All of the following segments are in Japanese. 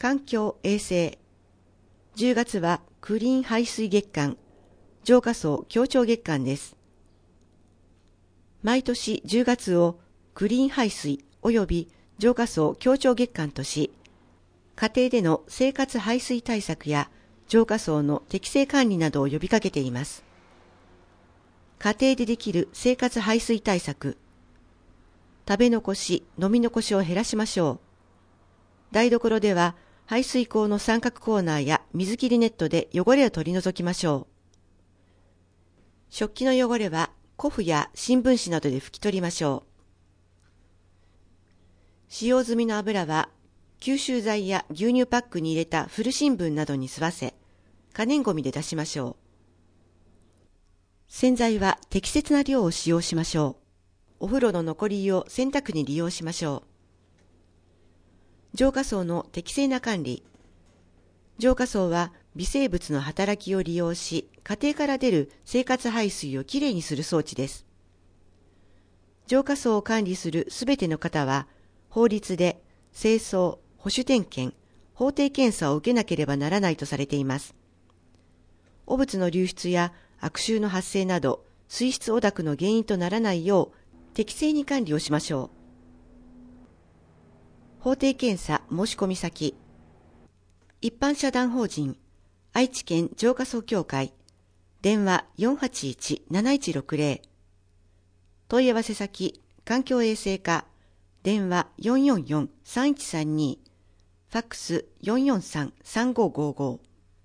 環境衛生。10月はクリーン排水月間、浄化層協調月間です。毎年10月をクリーン排水及び浄化層協調月間とし、家庭での生活排水対策や浄化層の適正管理などを呼びかけています。家庭でできる生活排水対策。食べ残し、飲み残しを減らしましょう。台所では排水口の三角コーナーや水切りネットで汚れを取り除きましょう。食器の汚れは古布や新聞紙などで拭き取りましょう。使用済みの油は吸収剤や牛乳パックに入れた古新聞などに吸わせ、可燃ごみで出しましょう。洗剤は適切な量を使用しましょう。お風呂の残り湯を洗濯に利用しましょう。浄化層の適正な管理。浄化層は微生物の働きを利用し、家庭から出る生活排水をきれいにする装置です。浄化層を管理するすべての方は、法律で清掃、保守点検、法定検査を受けなければならないとされています。汚物の流出や悪臭の発生など、水質汚濁の原因とならないよう、適正に管理をしましょう。法定検査申込先。一般社団法人愛知県浄化層協会、電話 481-7160。問い合わせ先環境衛生課、電話 444-3132。ファックス 443-3555。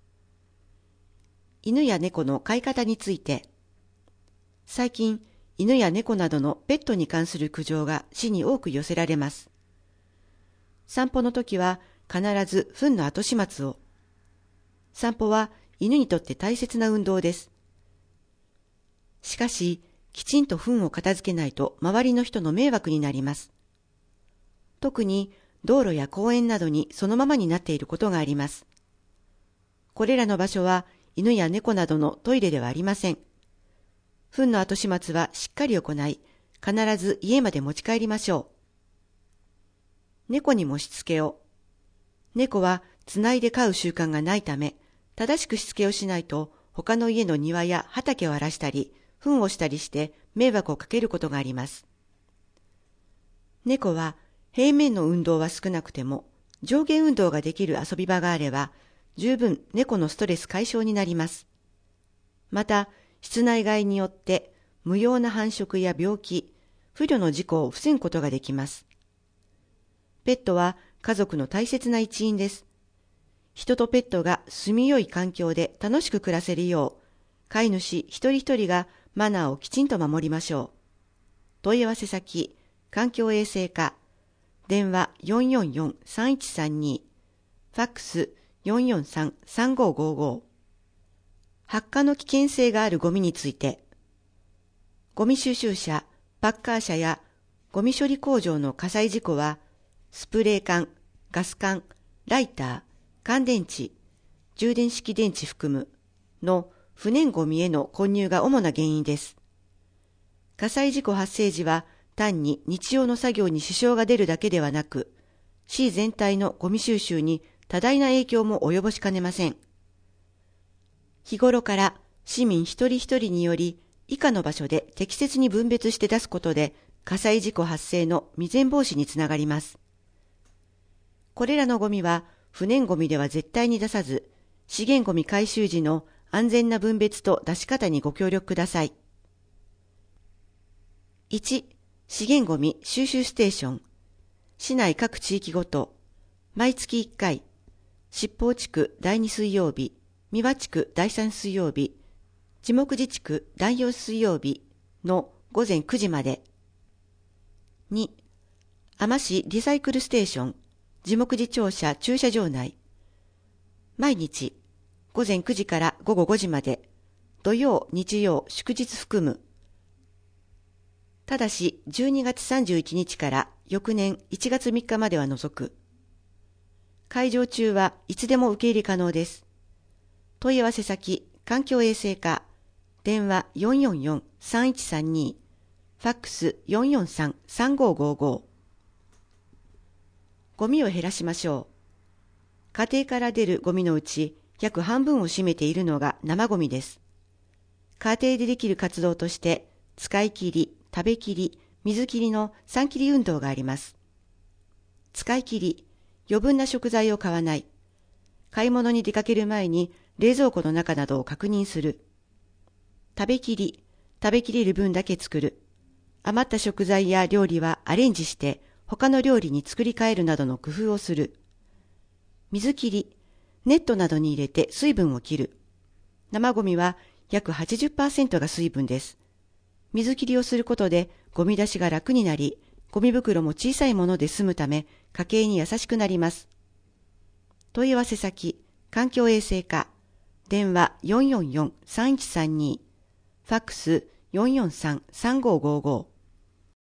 犬や猫の飼い方について。最近、犬や猫などのペットに関する苦情が市に多く寄せられます。散歩の時は必ず糞の後始末を。散歩は犬にとって大切な運動です。しかし、きちんと糞を片付けないと周りの人の迷惑になります。特に道路や公園などにそのままになっていることがあります。これらの場所は犬や猫などのトイレではありません。糞の後始末はしっかり行い、必ず家まで持ち帰りましょう。猫にもしつけを。猫はつないで飼う習慣がないため、正しくしつけをしないと他の家の庭や畑を荒らしたり、糞をしたりして迷惑をかけることがあります。猫は平面の運動は少なくても、上下運動ができる遊び場があれば、十分猫のストレス解消になります。また、室内外によって無用な繁殖や病気、不慮の事故を防ぐことができます。ペットは家族の大切な一員です。人とペットが住みよい環境で楽しく暮らせるよう、飼い主一人一人がマナーをきちんと守りましょう。問い合わせ先、環境衛生課、電話 444-3132、ファックス 443-3555。発火の危険性があるゴミについて、ゴミ収集車、パッカー車やゴミ処理工場の火災事故は、スプレー缶、ガス缶、ライター、乾電池、充電式電池含むの不燃ゴミへの混入が主な原因です。火災事故発生時は単に日常の作業に支障が出るだけではなく、市全体のゴミ収集に多大な影響も及ぼしかねません。日頃から市民一人一人により以下の場所で適切に分別して出すことで火災事故発生の未然防止につながります。これらのゴミは不燃ゴミでは絶対に出さず、資源ゴミ回収時の安全な分別と出し方にご協力ください。1、資源ゴミ収集ステーション。市内各地域ごと、毎月1回、七宝地区第2水曜日、三輪地区第3水曜日、地木自治区第4水曜日の午前9時まで。2、海士リサイクルステーション。地木自庁舎駐車場内。毎日、午前9時から午後5時まで、土曜、日曜、祝日含む。ただし、12月31日から翌年1月3日までは除く。開場中はいつでも受け入れ可能です。問い合わせ先、環境衛生課、電話 444-3132、ファックス 443-3555。ゴミを減らしましょう。 家庭から出るゴミのうち約半分を占めているのが生ゴミです。家庭でできる活動として、使い切り、食べきり、水切りの3切り運動があります。使い切り、余分な食材を買わない。買い物に出かける前に冷蔵庫の中などを確認する。食べきり、食べきれる分だけ作る。余った食材や料理はアレンジして他の料理に作り変えるなどの工夫をする。水切り、ネットなどに入れて水分を切る。生ゴミは約 80% が水分です。水切りをすることでゴミ出しが楽になり、ゴミ袋も小さいもので済むため家計に優しくなります。問い合わせ先、環境衛生課、電話 444-3132、ファックス 443-3555